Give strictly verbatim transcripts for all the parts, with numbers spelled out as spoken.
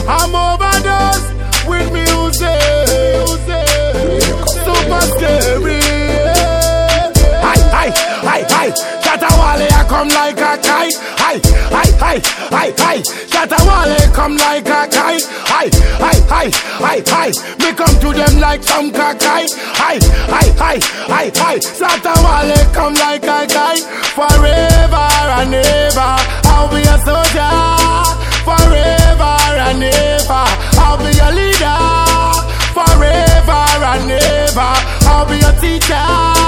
I'm overdosed with music. Super scary. Hi, hi, hi, hi. Shatawale, I come like a kite. Hi, hi, hi, hi, hi. Shatawale, come like a kite. Hi, hi, hi, hi, hi. Me come to them like some kakai. Hi, hi, hi, hi, hi. Shatawale, come like a kite. Forever and ever, I'll be a soldier. Forever and ever, I'll be a leader. Forever and ever, I'll be a teacher.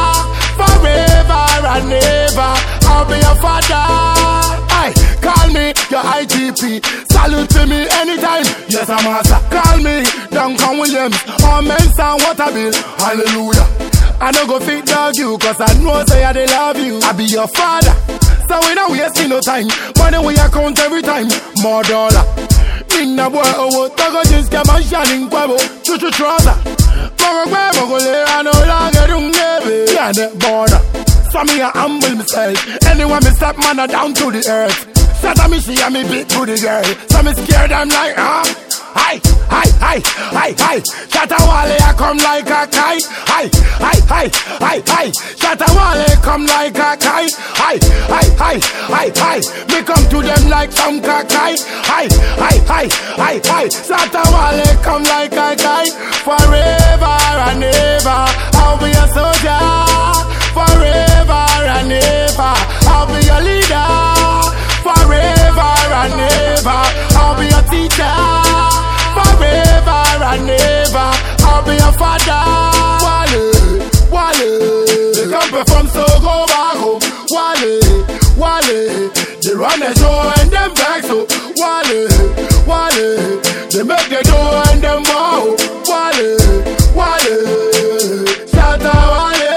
Forever and ever, I'll be a father. Aye, call me your I G P. Salute to me anytime. Yes, I'm master. Call me Duncan Williams or Mensa Waterbill. Hallelujah. I don't go fit dog you, cause I know say I they love you. I be your father. So we don't waste no time. Money we account every time. More dollar. In the boy, oh, Togo just get my shining quavo. Chuchu trouser. Mogo quavo, go lay, I know longer don't give it. Yeah, the border. So me I humble myself. Anyone me step man down to the earth. Shut up me, she and me beat to the girl. So me scared, I'm like, huh? Hi, hi, hi, hi, hi. Shatawale, I come like a kite. Hi, hi, hi, hi, hi. Shatawale, come like a kite. Hi, hi, hi, hi, hi. Me come to them like some kakai. Hi, hi, hi, hi, hi. Shatawale, come like a kite. Forever and ever, I'll be a soldier. Forever and ever, I'll be a leader. Forever and ever, I'll be a teacher. Forever and ever, I'll be a father. Wale, Wale, they come perform so go back home. Wale, Wale, they run the show and them back so. Wale, Wale, they make the door and them wow. Wale, Wale, shout out Wale.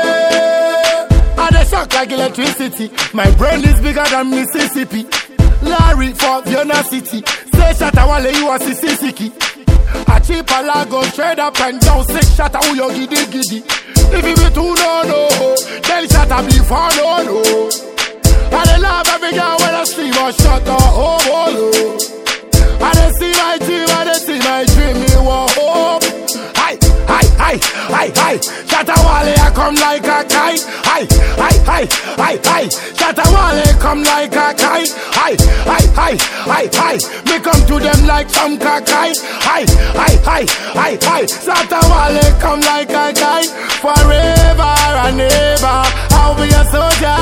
I dey shock like electricity. My brain is bigger than Mississippi. Larry for Vienna City. Say Shatawale, you are Sisiki. A cheap a lago, straight up and down. Six shot who you giddy giddy. If you be too no no, then shut up before no no. I dey love every girl when I see my shot or oh oh no. I dey see my dream, I dey see my dream, me want hope. Hi, hi, hi, hi, hi. Shatawale, I come like a kite. Hi, hi, hi, hi, hi. Shatawale, come like a kite. Hi, hi, hi, hi, hi. Me come to them like some kakai. Hi, hi, hi, hi, hi. Shatawale, come like a kite. Forever and ever, I'll be a soldier.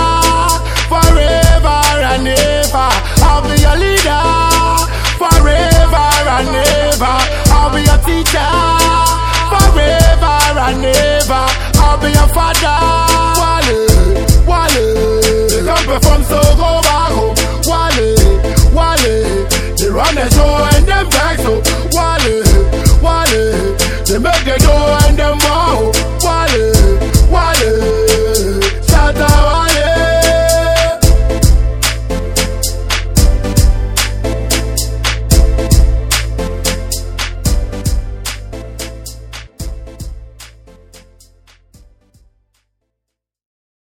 Forever and ever, I'll be a leader. Forever and ever, I'll be a teacher. Forever and ever, I'll be a father. Wale, Wale, they come perform so go back home. Wale, Wale, they run the show and them back so. Wale, Wale, they make the door